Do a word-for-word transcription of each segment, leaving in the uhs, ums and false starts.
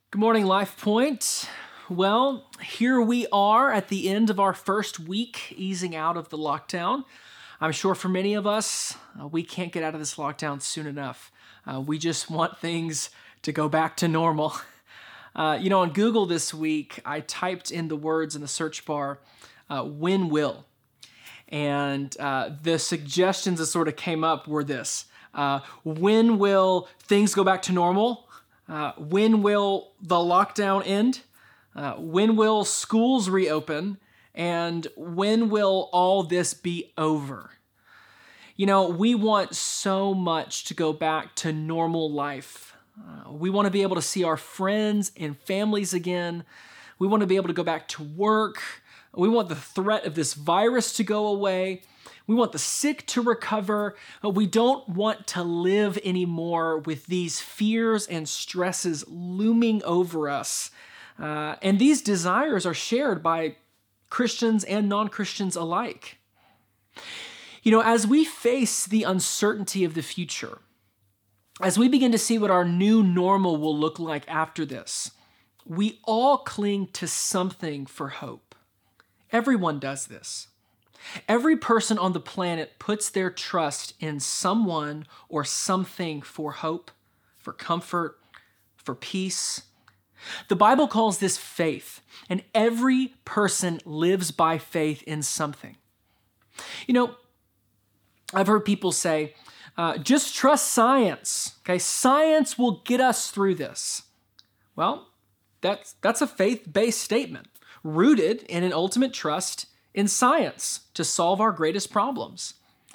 Good morning, Life Point. Well, here we are at the end of our first week easing out of the lockdown. I'm sure for many of us, uh, we can't get out of this lockdown soon enough. Uh, we just want things to go back to normal. Uh, you know, on Google this week, I typed in the words in the search bar, uh, when will? And uh, the suggestions that sort of came up were this. Uh, when will things go back to normal? Uh, when will the lockdown end? Uh, when will schools reopen? And when will all this be over? You know, we want so much to go back to normal life. Uh, we want to be able to see our friends and families again. We want to be able to go back to work. We want the threat of this virus to go away. We want the sick to recover. We don't want to live anymore with these fears and stresses looming over us. Uh, and these desires are shared by Christians and non-Christians alike. You know, as we face the uncertainty of the future, as we begin to see what our new normal will look like after this, we all cling to something for hope. Everyone does this. Every person on the planet puts their trust in someone or something for hope, for comfort, for peace. The Bible calls this faith, and every person lives by faith in something. You know, I've heard people say, uh, just trust science, okay? Science will get us through this. Well, that's, that's a faith-based statement, rooted in an ultimate trust in science to solve our greatest problems.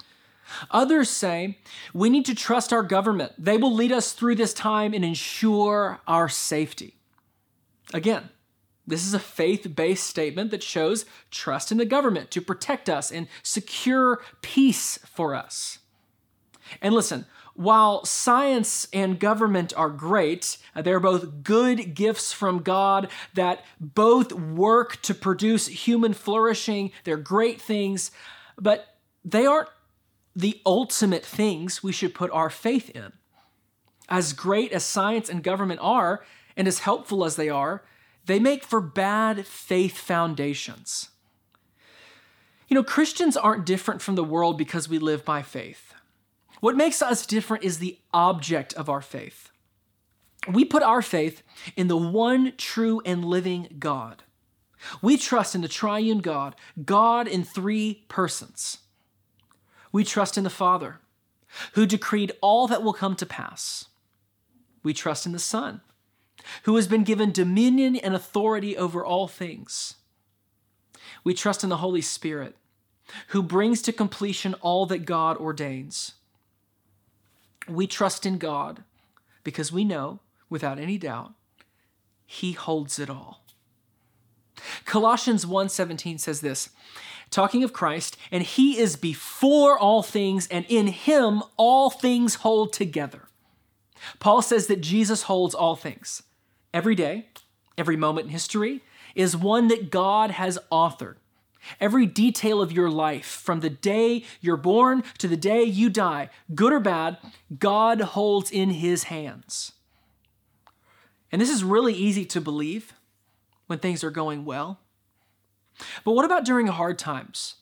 Others say we need to trust our government. They will lead us through this time and ensure our safety. Again, this is a faith-based statement that shows trust in the government to protect us and secure peace for us. And listen, while science and government are great, they're both good gifts from God that both work to produce human flourishing. They're great things, but they aren't the ultimate things we should put our faith in. As great as science and government are, and as helpful as they are, they make for bad faith foundations. You know, Christians aren't different from the world because we live by faith. What makes us different is the object of our faith. We put our faith in the one true and living God. We trust in the triune God, God in three persons. We trust in the Father, who decreed all that will come to pass. We trust in the Son, who has been given dominion and authority over all things. We trust in the Holy Spirit, who brings to completion all that God ordains. We trust in God because we know, without any doubt, He holds it all. Colossians one seventeen says this, talking of Christ, and He is before all things, and in Him all things hold together. Paul says that Jesus holds all things. Every day, every moment in history is one that God has authored. Every detail of your life, from the day you're born to the day you die, good or bad, God holds in His hands. And this is really easy to believe when things are going well. But what about during hard times?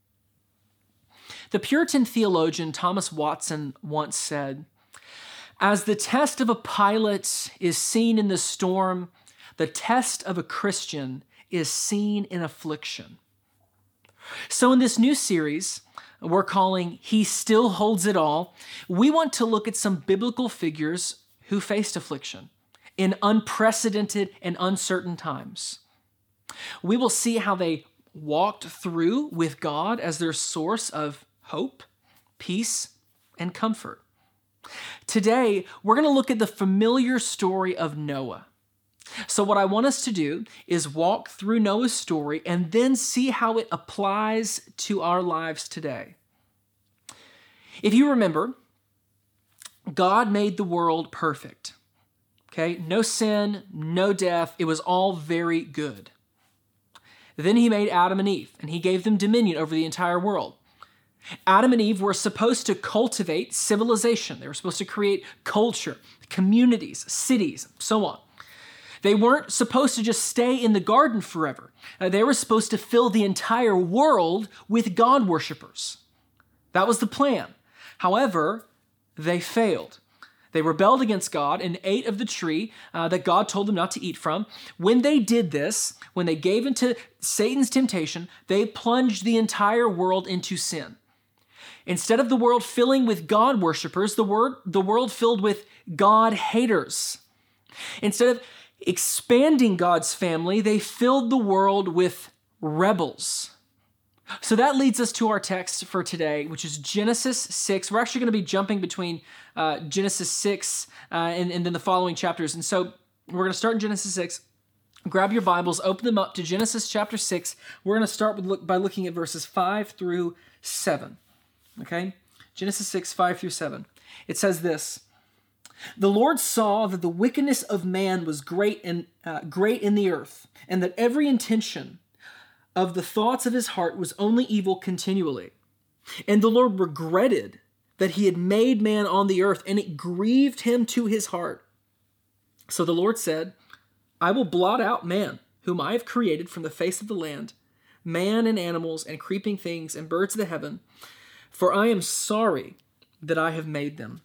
The Puritan theologian Thomas Watson once said, "As the test of a pilot is seen in the storm, the test of a Christian is seen in affliction." So in this new series we're calling He Still Holds It All, we want to look at some biblical figures who faced affliction in unprecedented and uncertain times. We will see how they walked through with God as their source of hope, peace, and comfort. Today, we're going to look at the familiar story of Noah. So what I want us to do is walk through Noah's story and then see how it applies to our lives today. If you remember, God made the world perfect. Okay, no sin, no death. It was all very good. Then He made Adam and Eve, and He gave them dominion over the entire world. Adam and Eve were supposed to cultivate civilization. They were supposed to create culture, communities, cities, so on. They weren't supposed to just stay in the garden forever. Uh, they were supposed to fill the entire world with God worshipers. That was the plan. However, they failed. They rebelled against God and ate of the tree uh, that God told them not to eat from. When they did this, when they gave into Satan's temptation, they plunged the entire world into sin. Instead of the world filling with God worshipers, the, word, the world filled with God haters. Instead of expanding God's family, they filled the world with rebels. So that leads us to our text for today, which is Genesis six. We're actually going to be jumping between uh, Genesis six uh, and, and then the following chapters. And so we're going to start in Genesis six. Grab your Bibles, open them up to Genesis chapter six. We're going to start with look, by looking at verses five through seven. Okay? Genesis six, five through seven. It says this: "The Lord saw that the wickedness of man was great in, uh, great in the earth, and that every intention of the thoughts of his heart was only evil continually. And the Lord regretted that he had made man on the earth, and it grieved him to his heart. So the Lord said, I will blot out man, whom I have created from the face of the land, man and animals and creeping things and birds of the heaven, for I am sorry that I have made them."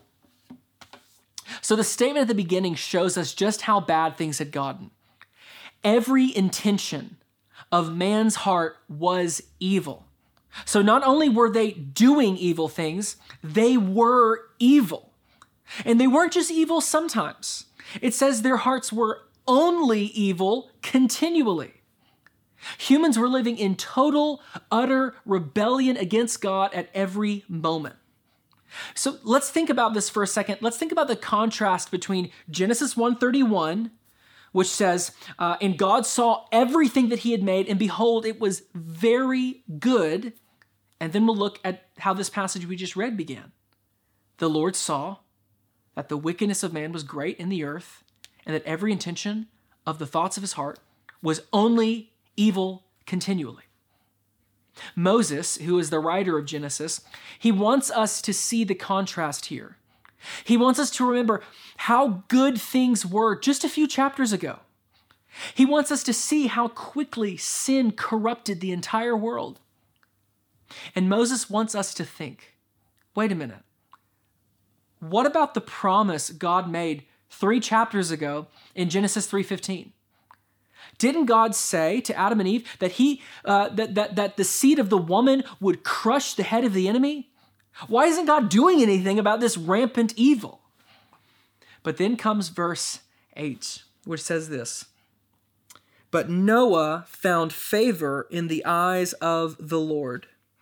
So the statement at the beginning shows us just how bad things had gotten. Every intention of man's heart was evil. So not only were they doing evil things, they were evil. And they weren't just evil sometimes. It says their hearts were only evil continually. Humans were living in total, utter rebellion against God at every moment. So let's think about this for a second. Let's think about the contrast between Genesis one thirty-one, which says, uh, and God saw everything that he had made, and behold, it was very good. And then we'll look at how this passage we just read began. The Lord saw that the wickedness of man was great in the earth, and that every intention of the thoughts of his heart was only evil continually. Moses, who is the writer of Genesis, he wants us to see the contrast here. He wants us to remember how good things were just a few chapters ago. He wants us to see how quickly sin corrupted the entire world. And Moses wants us to think, wait a minute, what about the promise God made three chapters ago in Genesis three fifteen? Didn't God say to Adam and Eve that he uh, that, that, that the seed of the woman would crush the head of the enemy? Why isn't God doing anything about this rampant evil? But then comes verse eight, which says this: "But Noah found favor in the eyes of the Lord."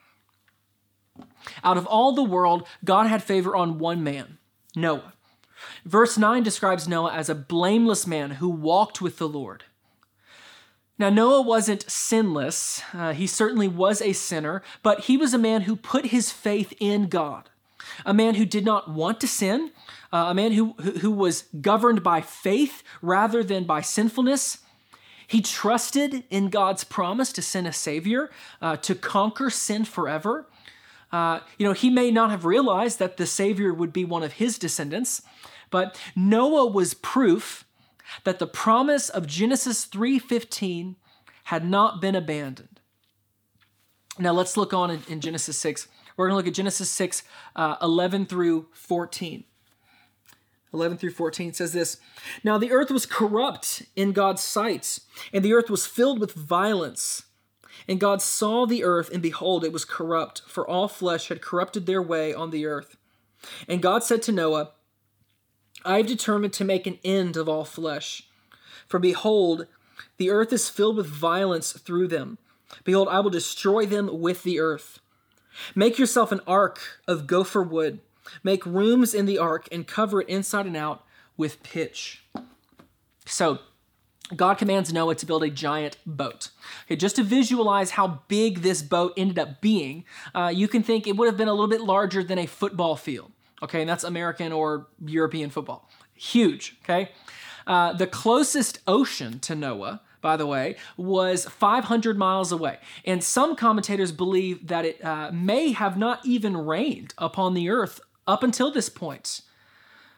Out of all the world, God had favor on one man, Noah. Verse nine describes Noah as a blameless man who walked with the Lord. Now, Noah wasn't sinless. Uh, he certainly was a sinner, but he was a man who put his faith in God, a man who did not want to sin, uh, a man who, who, who was governed by faith rather than by sinfulness. He trusted in God's promise to send a Savior, uh, to conquer sin forever. Uh, you know, he may not have realized that the Savior would be one of his descendants, but Noah was proof that the promise of Genesis three fifteen had not been abandoned. Now let's look on in, in Genesis six. We're going to look at Genesis six, uh, eleven through fourteen. eleven through fourteen says this: "Now the earth was corrupt in God's sight, and the earth was filled with violence. And God saw the earth, and behold, it was corrupt, for all flesh had corrupted their way on the earth. And God said to Noah, I have determined to make an end of all flesh. For behold, the earth is filled with violence through them. Behold, I will destroy them with the earth. Make yourself an ark of gopher wood. Make rooms in the ark and cover it inside and out with pitch." So, God commands Noah to build a giant boat. Okay, just to visualize how big this boat ended up being, uh, you can think it would have been a little bit larger than a football field. Okay, and that's American or European football. Huge, okay? Uh, the closest ocean to Noah, by the way, was five hundred miles away. And some commentators believe that it uh, may have not even rained upon the earth up until this point.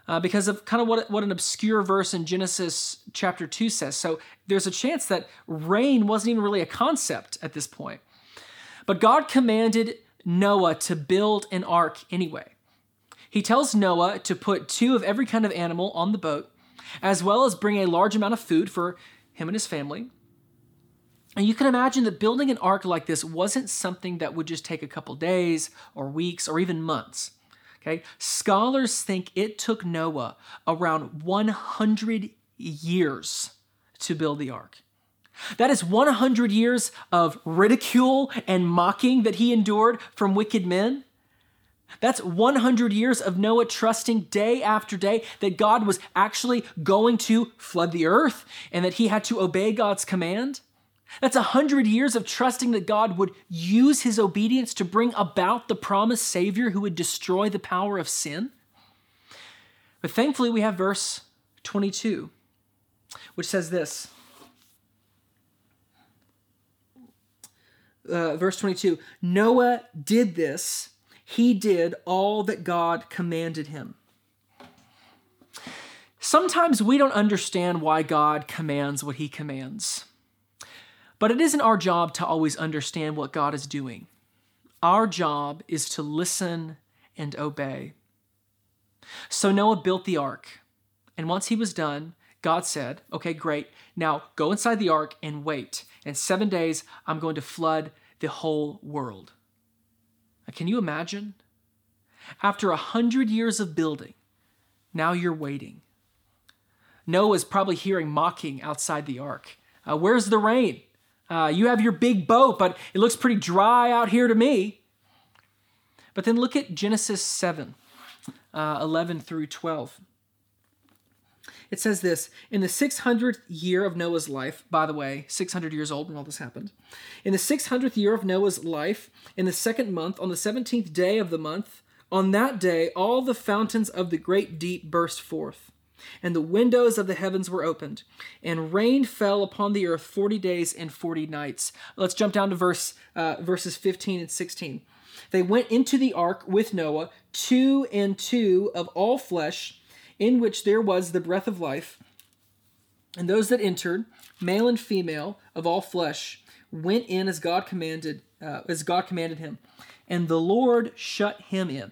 uh, because of kind of what, what an obscure verse in Genesis chapter two says. So there's a chance that rain wasn't even really a concept at this point. But God commanded Noah to build an ark anyway. He tells Noah to put two of every kind of animal on the boat, as well as bring a large amount of food for him and his family. And you can imagine that building an ark like this wasn't something that would just take a couple days or weeks or even months. Okay? Scholars think it took Noah around one hundred years to build the ark. That is one hundred years of ridicule and mocking that he endured from wicked men. That's one hundred years of Noah trusting day after day that God was actually going to flood the earth and that he had to obey God's command. That's one hundred years of trusting that God would use his obedience to bring about the promised Savior who would destroy the power of sin. But thankfully, we have verse twenty-two, which says this. Uh, verse twenty-two, Noah did this. He did all that God commanded him. Sometimes we don't understand why God commands what he commands. But it isn't our job to always understand what God is doing. Our job is to listen and obey. So Noah built the ark. And once he was done, God said, okay, great. Now go inside the ark and wait. In seven days, I'm going to flood the whole world. Now, can you imagine? After a hundred years of building, now you're waiting. Noah's probably hearing mocking outside the ark. Uh, where's the rain? Uh, you have your big boat, but it looks pretty dry out here to me. But then look at Genesis seven, uh, eleven through twelve. It says this, in the six hundredth year of Noah's life, by the way, six hundred years old when all this happened. In the six hundredth year of Noah's life, in the second month, on the seventeenth day of the month, on that day, all the fountains of the great deep burst forth, and the windows of the heavens were opened, and rain fell upon the earth forty days and forty nights. Let's jump down to verse uh, verses fifteen and sixteen. They went into the ark with Noah, two and two of all flesh, in which there was the breath of life. And those that entered, male and female of all flesh, went in as God commanded, uh, as God commanded him. And the Lord shut him in.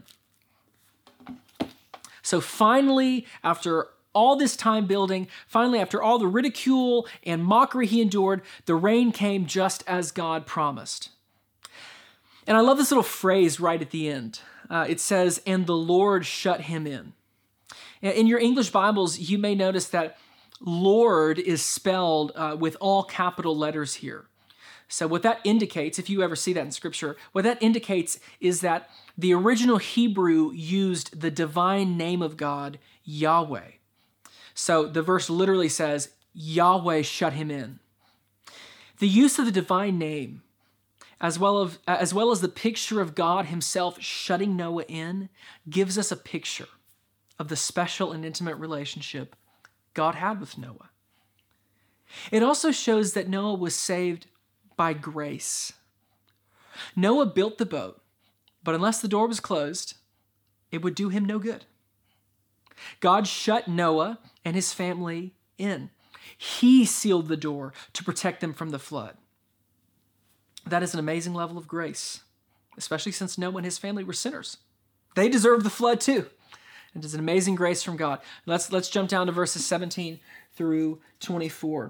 So finally, after all this time building, finally, after all the ridicule and mockery he endured, the rain came just as God promised. And I love this little phrase right at the end. Uh, it says, and the Lord shut him in. In your English Bibles, you may notice that Lord is spelled uh, with all capital letters here. So what that indicates, if you ever see that in Scripture, what that indicates is that the original Hebrew used the divine name of God, Yahweh. So the verse literally says, Yahweh shut him in. The use of the divine name, as well as, as well as the picture of God himself shutting Noah in, gives us a picture of the special and intimate relationship God had with Noah. It also shows that Noah was saved by grace. Noah built the boat, but unless the door was closed, it would do him no good. God shut Noah and his family in. He sealed the door to protect them from the flood. That is an amazing level of grace, especially since Noah and his family were sinners. They deserve the flood too. It is an amazing grace from God. Let's, let's jump down to verses seventeen through twenty-four.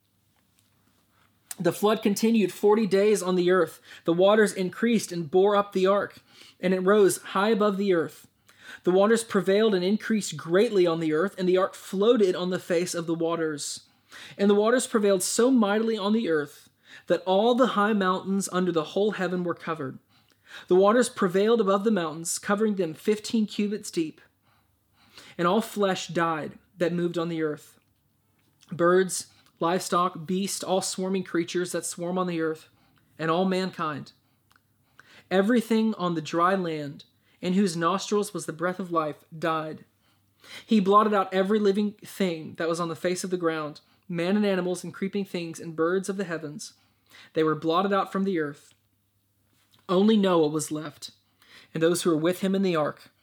The flood continued forty days on the earth. The waters increased and bore up the ark, and it rose high above the earth. The waters prevailed and increased greatly on the earth, and the ark floated on the face of the waters. And the waters prevailed so mightily on the earth that all the high mountains under the whole heaven were covered. The waters prevailed above the mountains, covering them fifteen cubits deep. And all flesh died that moved on the earth. Birds, livestock, beasts, all swarming creatures that swarm on the earth, and all mankind. Everything on the dry land, in whose nostrils was the breath of life, died. He blotted out every living thing that was on the face of the ground, man and animals and creeping things and birds of the heavens. They were blotted out from the earth. Only Noah was left, and those who were with him in the ark.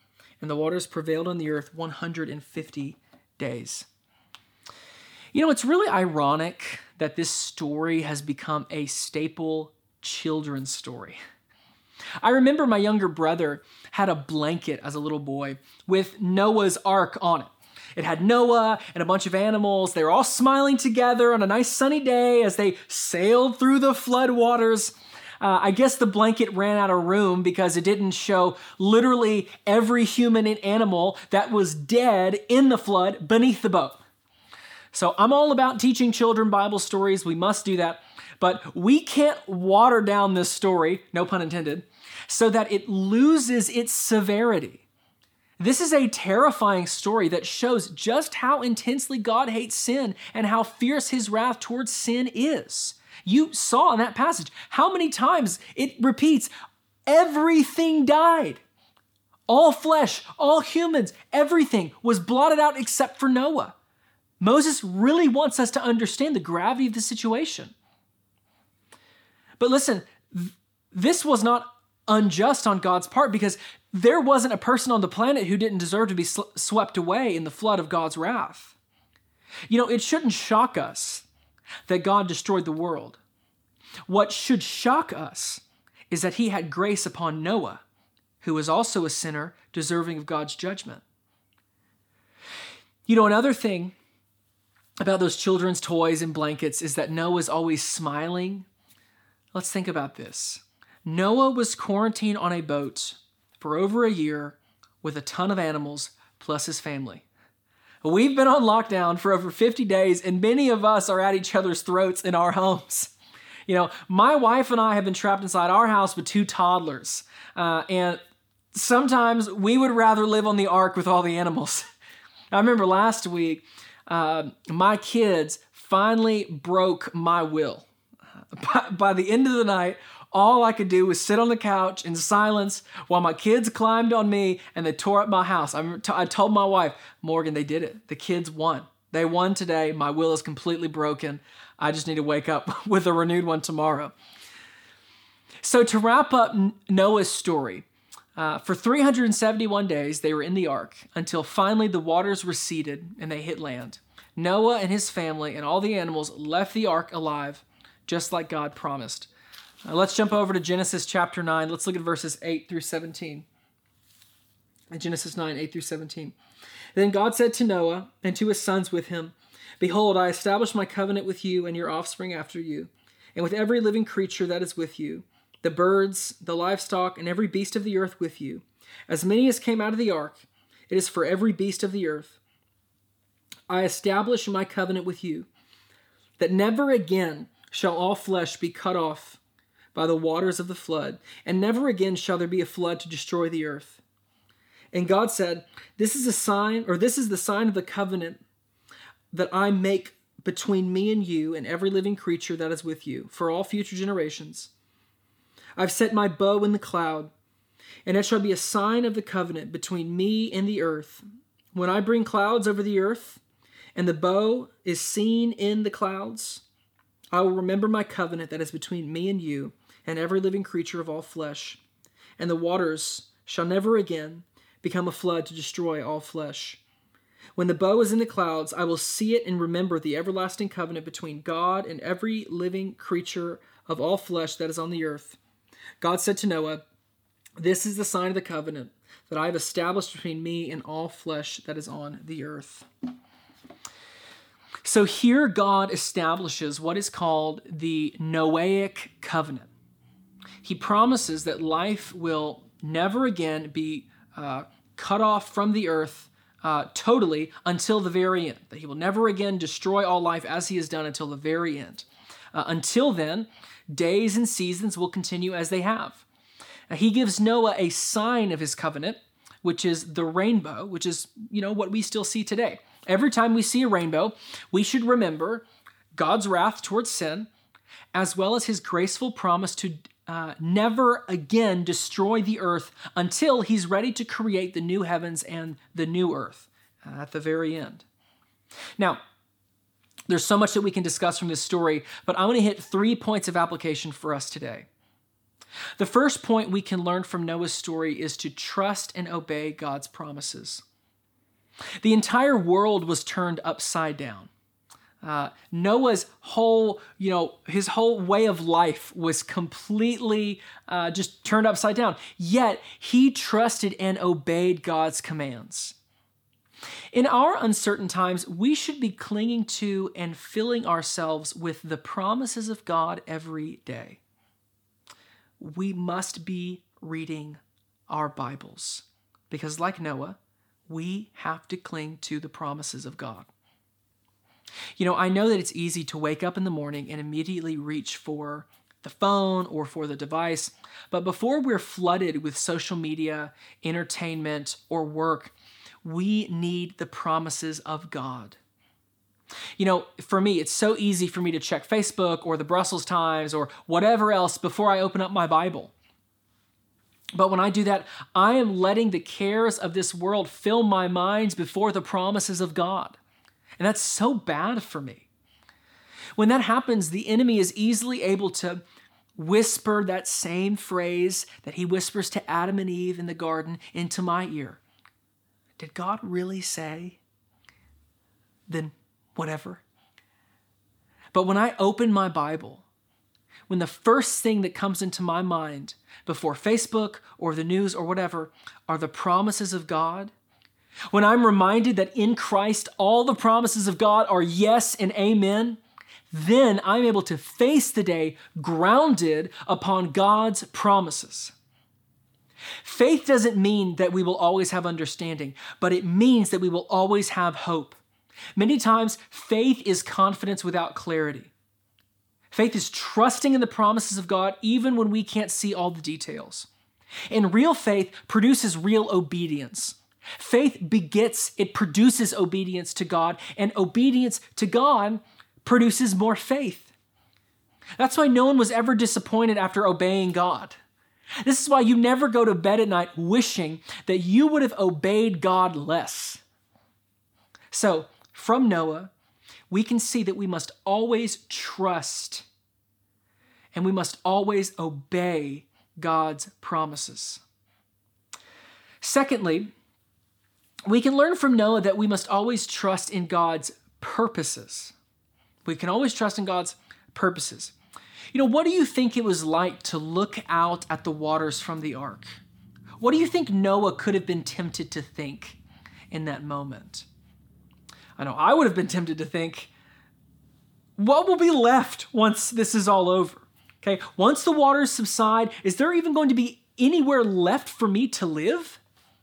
and the waters prevailed on the earth one hundred fifty days. You know, it's really ironic that this story has become a staple children's story. I remember my younger brother had a blanket as a little boy with Noah's Ark on it. It had Noah and a bunch of animals. They were all smiling together on a nice sunny day as they sailed through the flood waters. Uh, I guess the blanket ran out of room because it didn't show literally every human and animal that was dead in the flood beneath the boat. So I'm all about teaching children Bible stories. We must do that. But we can't water down this story, no pun intended, so that it loses its severity. This is a terrifying story that shows just how intensely God hates sin and how fierce his wrath towards sin is. You saw in that passage how many times it repeats, everything died. All flesh, all humans, everything was blotted out except for Noah. Moses really wants us to understand the gravity of the situation. But listen, this was not unjust on God's part because there wasn't a person on the planet who didn't deserve to be sl- swept away in the flood of God's wrath. You know, it shouldn't shock us that God destroyed the world. What should shock us is that he had grace upon Noah, who was also a sinner deserving of God's judgment. You know, another thing about those children's toys and blankets is that Noah's always smiling. Let's think about this. Noah was quarantined on a boat for over a year with a ton of animals plus his family. We've been on lockdown for over fifty days, and many of us are at each other's throats in our homes. You know, my wife and I have been trapped inside our house with two toddlers, uh, and sometimes we would rather live on the ark with all the animals. I remember last week, uh, my kids finally broke my will. By, by the end of the night, all I could do was sit on the couch in silence while my kids climbed on me and they tore up my house. I, t- I told my wife, Morgan, they did it. The kids won. They won today. My will is completely broken. I just need to wake up with a renewed one tomorrow. So to wrap up Noah's story, uh, for three hundred seventy-one days, they were in the ark until finally the waters receded and they hit land. Noah and his family and all the animals left the ark alive, just like God promised. Uh, let's jump over to Genesis chapter nine. Let's look at verses eight through seventeen. Genesis nine, eight through seventeen. Then God said to Noah and to his sons with him, Behold, I establish my covenant with you and your offspring after you, and with every living creature that is with you, the birds, the livestock, and every beast of the earth with you, as many as came out of the ark. It is for every beast of the earth. I establish my covenant with you, that never again shall all flesh be cut off by the waters of the flood, and never again shall there be a flood to destroy the earth. And God said, This is a sign, or this is the sign of the covenant that I make between me and you and every living creature that is with you for all future generations. I've set my bow in the cloud, and it shall be a sign of the covenant between me and the earth. When I bring clouds over the earth, and the bow is seen in the clouds, I will remember my covenant that is between me and you and every living creature of all flesh. And the waters shall never again become a flood to destroy all flesh. When the bow is in the clouds, I will see it and remember the everlasting covenant between God and every living creature of all flesh that is on the earth. God said to Noah, This is the sign of the covenant that I have established between me and all flesh that is on the earth. So here God establishes what is called the Noahic covenant. He promises that life will never again be uh, cut off from the earth uh, totally until the very end, that he will never again destroy all life as he has done until the very end. Uh, until then, days and seasons will continue as they have. Now, he gives Noah a sign of his covenant, which is the rainbow, which is, you know, what we still see today. Every time we see a rainbow, we should remember God's wrath towards sin, as well as his graceful promise to uh, never again destroy the earth until he's ready to create the new heavens and the new earth uh, at the very end. Now, there's so much that we can discuss from this story, but I want to hit three points of application for us today. The first point we can learn from Noah's story is to trust and obey God's promises. The entire world was turned upside down. Uh, Noah's whole, you know, his whole way of life was completely uh, just turned upside down. Yet he trusted and obeyed God's commands. In our uncertain times, we should be clinging to and filling ourselves with the promises of God every day. We must be reading our Bibles because, like Noah, we have to cling to the promises of God. You know, I know that it's easy to wake up in the morning and immediately reach for the phone or for the device, but before we're flooded with social media, entertainment, or work, we need the promises of God. You know, for me, it's so easy for me to check Facebook or the Brussels Times or whatever else before I open up my Bible. But when I do that, I am letting the cares of this world fill my mind before the promises of God. And that's so bad for me. When that happens, the enemy is easily able to whisper that same phrase that he whispers to Adam and Eve in the garden into my ear. Did God really say? Then whatever. But when I open my Bible, when the first thing that comes into my mind before Facebook or the news or whatever are the promises of God, when I'm reminded that in Christ all the promises of God are yes and amen, then I'm able to face the day grounded upon God's promises. Faith doesn't mean that we will always have understanding, but it means that we will always have hope. Many times, faith is confidence without clarity. Faith is trusting in the promises of God even when we can't see all the details. And real faith produces real obedience. Faith begets, it produces obedience to God, and obedience to God produces more faith. That's why no one was ever disappointed after obeying God. This is why you never go to bed at night wishing that you would have obeyed God less. So, from Noah, we can see that we must always trust and we must always obey God's promises. Secondly, we can learn from Noah that we must always trust in God's purposes. We can always trust in God's purposes. You know, what do you think it was like to look out at the waters from the ark? What do you think Noah could have been tempted to think in that moment? I know I would have been tempted to think, what will be left once this is all over? Okay, once the waters subside, is there even going to be anywhere left for me to live?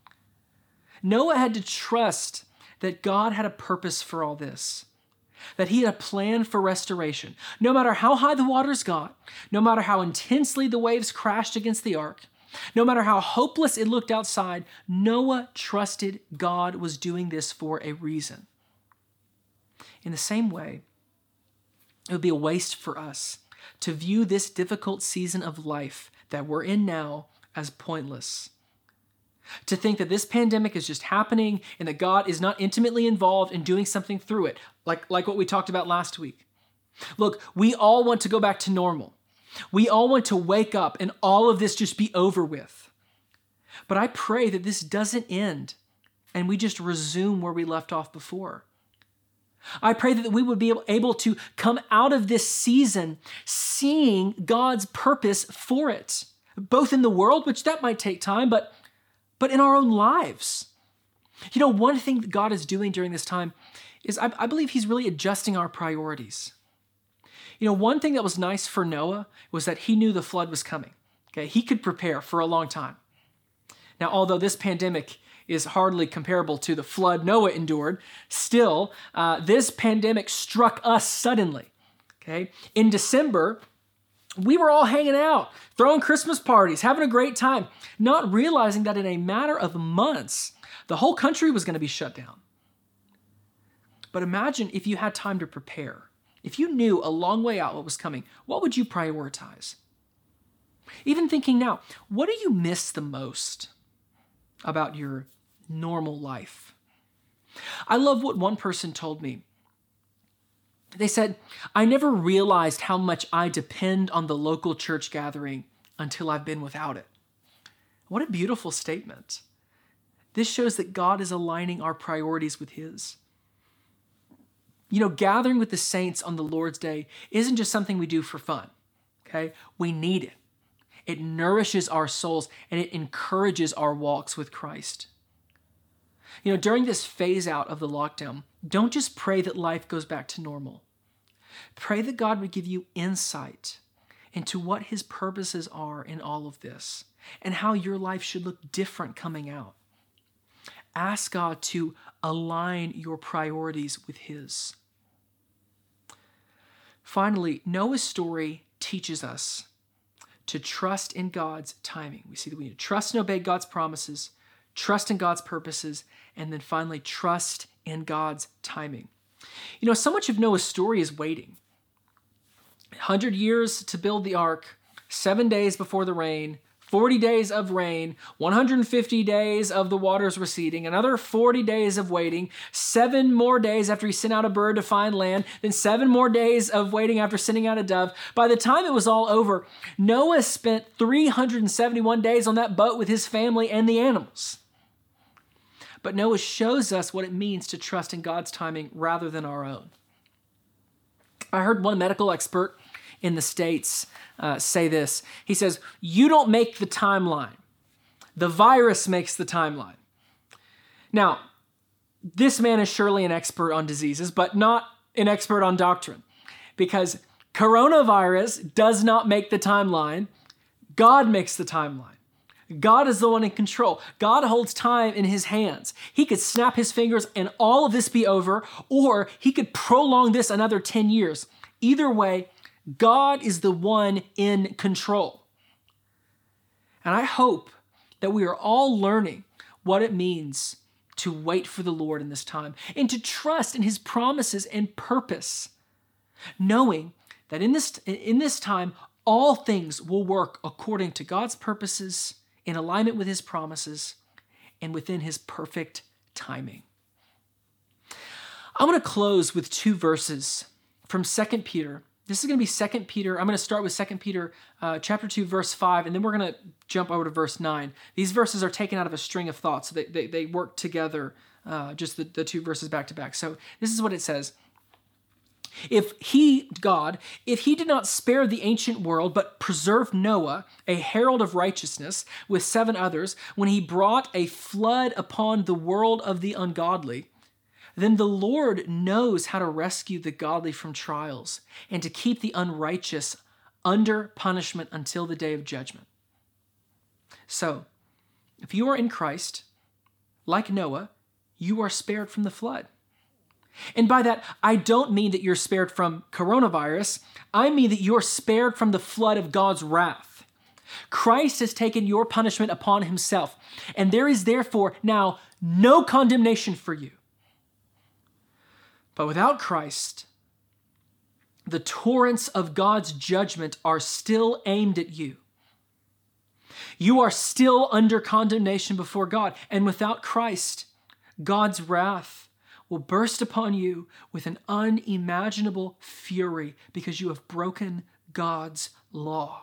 Noah had to trust that God had a purpose for all this, that he had a plan for restoration. No matter how high the waters got, no matter how intensely the waves crashed against the ark, no matter how hopeless it looked outside, Noah trusted God was doing this for a reason. In the same way, it would be a waste for us to view this difficult season of life that we're in now as pointless. To think that this pandemic is just happening and that God is not intimately involved in doing something through it, like, like what we talked about last week. Look, we all want to go back to normal. We all want to wake up and all of this just be over with. But I pray that this doesn't end and we just resume where we left off before. I pray that we would be able to come out of this season seeing God's purpose for it, both in the world, which that might take time, but but in our own lives. You know, one thing that God is doing during this time is I, I believe he's really adjusting our priorities. You know, one thing that was nice for Noah was that he knew the flood was coming. Okay, he could prepare for a long time. Now, although this pandemic is hardly comparable to the flood Noah endured, still, uh, this pandemic struck us suddenly. Okay, in December, we were all hanging out, throwing Christmas parties, having a great time, not realizing that in a matter of months, the whole country was going to be shut down. But imagine if you had time to prepare. If you knew a long way out what was coming, what would you prioritize? Even thinking now, what do you miss the most about your normal life? I love what one person told me. They said, I never realized how much I depend on the local church gathering until I've been without it. What a beautiful statement. This shows that God is aligning our priorities with his. You know, gathering with the saints on the Lord's Day isn't just something we do for fun, okay? We need it. It nourishes our souls and it encourages our walks with Christ. You know, during this phase out of the lockdown, don't just pray that life goes back to normal. Pray that God would give you insight into what his purposes are in all of this and how your life should look different coming out. Ask God to align your priorities with his. Finally, Noah's story teaches us to trust in God's timing. We see that we need to trust and obey God's promises, trust in God's purposes, and then finally trust in God's timing. You know, so much of Noah's story is waiting. one hundred years to build the ark, seven days before the rain, forty days of rain, one hundred fifty days of the waters receding, another forty days of waiting, seven more days after he sent out a bird to find land, then seven more days of waiting after sending out a dove. By the time it was all over, Noah spent three hundred seventy-one days on that boat with his family and the animals. But Noah shows us what it means to trust in God's timing rather than our own. I heard one medical expert in the States uh, say this. He says, you don't make the timeline. The virus makes the timeline. Now, this man is surely an expert on diseases, but not an expert on doctrine, because coronavirus does not make the timeline. God makes the timeline. God is the one in control. God holds time in his hands. He could snap his fingers and all of this be over, or he could prolong this another ten years. Either way, God is the one in control. And I hope that we are all learning what it means to wait for the Lord in this time and to trust in his promises and purpose, knowing that in this, in this time, all things will work according to God's purposes, in alignment with his promises, and within his perfect timing. I'm going to close with two verses from Second Peter. This is going to be Second Peter. I'm going to start with Second Peter uh, chapter two, verse five, and then we're going to jump over to verse nine. These verses are taken out of a string of thoughts, so they, they, they work together, uh, just the, the two verses back to back. So this is what it says. If he, God, if he did not spare the ancient world, but preserved Noah, a herald of righteousness, with seven others, when he brought a flood upon the world of the ungodly, then the Lord knows how to rescue the godly from trials and to keep the unrighteous under punishment until the day of judgment. So, if you are in Christ, like Noah, you are spared from the flood. And by that, I don't mean that you're spared from coronavirus. I mean that you're spared from the flood of God's wrath. Christ has taken your punishment upon himself, and there is therefore now no condemnation for you. But without Christ, the torrents of God's judgment are still aimed at you. You are still under condemnation before God, and without Christ, God's wrath will burst upon you with an unimaginable fury because you have broken God's law.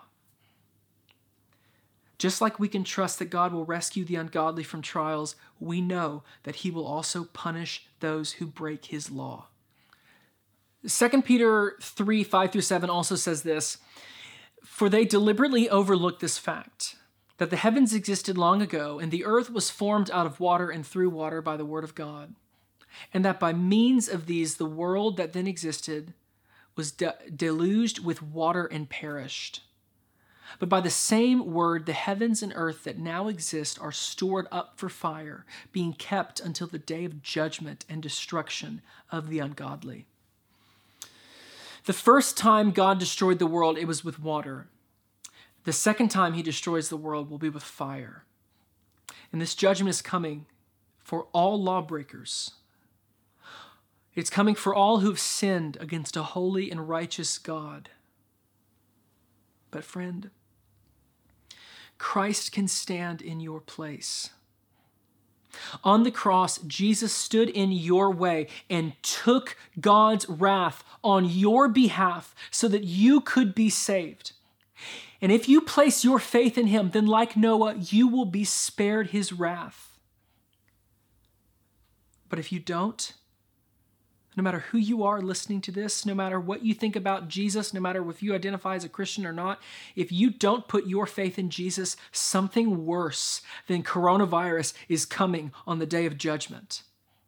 Just like we can trust that God will rescue the ungodly from trials, we know that he will also punish those who break his law. Second Peter three, five through seven also says this, for they deliberately overlooked this fact, that the heavens existed long ago, and the earth was formed out of water and through water by the word of God. And that by means of these, the world that then existed was de- deluged with water and perished. But by the same word, the heavens and earth that now exist are stored up for fire, being kept until the day of judgment and destruction of the ungodly. The first time God destroyed the world, it was with water. The second time he destroys the world will be with fire. And this judgment is coming for all lawbreakers. It's coming for all who have sinned against a holy and righteous God. But friend, Christ can stand in your place. On the cross, Jesus stood in your way and took God's wrath on your behalf so that you could be saved. And if you place your faith in him, then like Noah, you will be spared his wrath. But if you don't, no matter who you are listening to this, no matter what you think about Jesus, no matter if you identify as a Christian or not, if you don't put your faith in Jesus, something worse than coronavirus is coming on the day of judgment.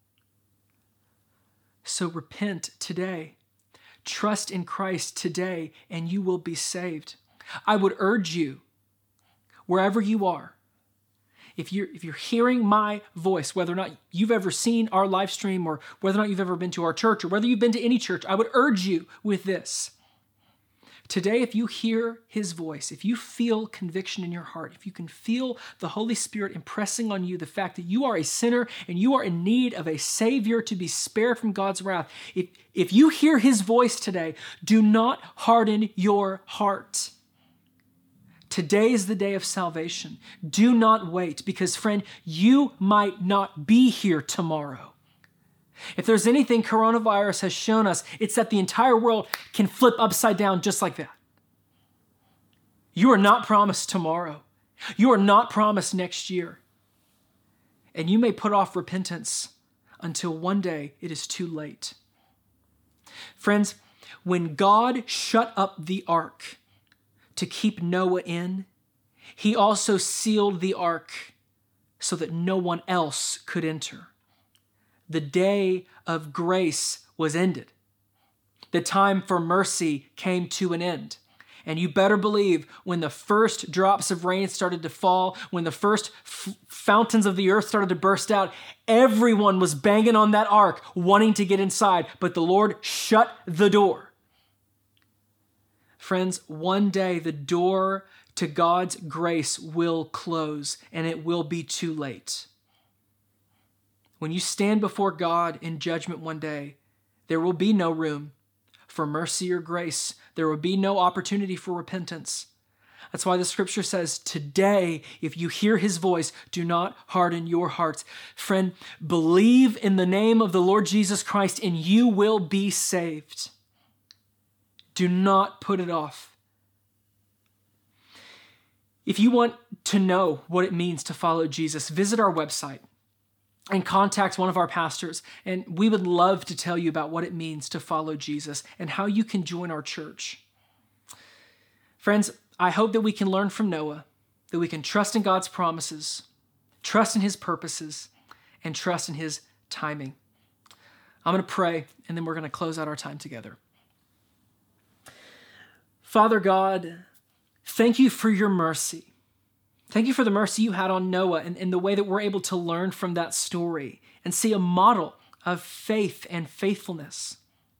So repent today. Trust in Christ today, and you will be saved. I would urge you, wherever you are, If you're, if you're hearing my voice, whether or not you've ever seen our live stream or whether or not you've ever been to our church or whether you've been to any church, I would urge you with this. Today, if you hear his voice, if you feel conviction in your heart, if you can feel the Holy Spirit impressing on you the fact that you are a sinner and you are in need of a Savior to be spared from God's wrath, if, if you hear his voice today, do not harden your heart. Today is the day of salvation. Do not wait because, friend, you might not be here tomorrow. If there's anything coronavirus has shown us, it's that the entire world can flip upside down just like that. You are not promised tomorrow. You are not promised next year. And you may put off repentance until one day it is too late. Friends, when God shut up the ark to keep Noah in, he also sealed the ark so that no one else could enter. The day of grace was ended. The time for mercy came to an end. And you better believe when the first drops of rain started to fall, when the first f- fountains of the earth started to burst out, everyone was banging on that ark wanting to get inside, but the Lord shut the door. Friends, one day the door to God's grace will close and it will be too late. When you stand before God in judgment one day, there will be no room for mercy or grace. There will be no opportunity for repentance. That's why the scripture says, today, if you hear his voice, do not harden your hearts. Friend, believe in the name of the Lord Jesus Christ and you will be saved. Do not put it off. If you want to know what it means to follow Jesus, visit our website and contact one of our pastors, and we would love to tell you about what it means to follow Jesus and how you can join our church. Friends, I hope that we can learn from Noah, that we can trust in God's promises, trust in his purposes, and trust in his timing. I'm going to pray, and then we're going to close out our time together. Father God, thank you for your mercy. Thank you for the mercy you had on Noah and, and the way that we're able to learn from that story and see a model of faith and faithfulness.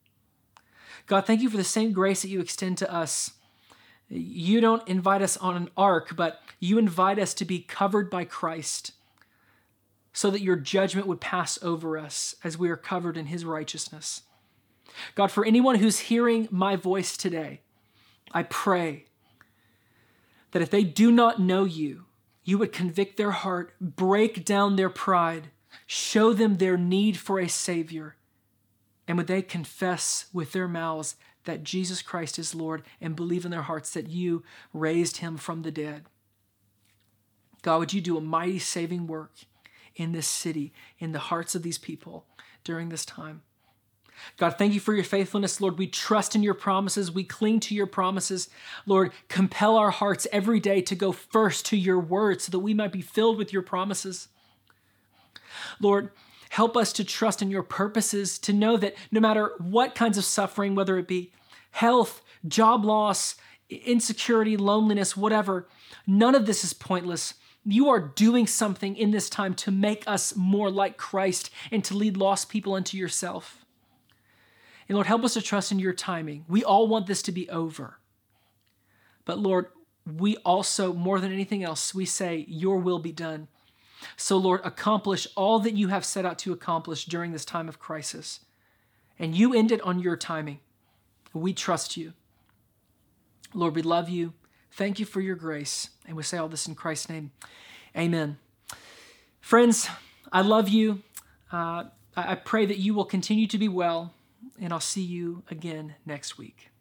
God, thank you for the same grace that you extend to us. You don't invite us on an ark, but you invite us to be covered by Christ so that your judgment would pass over us as we are covered in his righteousness. God, for anyone who's hearing my voice today, I pray that if they do not know you, you would convict their heart, break down their pride, show them their need for a Savior, and would they confess with their mouths that Jesus Christ is Lord and believe in their hearts that you raised him from the dead. God, would you do a mighty saving work in this city, in the hearts of these people during this time? God, thank you for your faithfulness. Lord, we trust in your promises. We cling to your promises. Lord, compel our hearts every day to go first to your word so that we might be filled with your promises. Lord, help us to trust in your purposes, to know that no matter what kinds of suffering, whether it be health, job loss, insecurity, loneliness, whatever, none of this is pointless. You are doing something in this time to make us more like Christ and to lead lost people into yourself. And Lord, help us to trust in your timing. We all want this to be over. But Lord, we also, more than anything else, we say, your will be done. So Lord, accomplish all that you have set out to accomplish during this time of crisis. And you end it on your timing. We trust you. Lord, we love you. Thank you for your grace. And we say all this in Christ's name. Amen. Friends, I love you. Uh, I pray that you will continue to be well. And I'll see you again next week.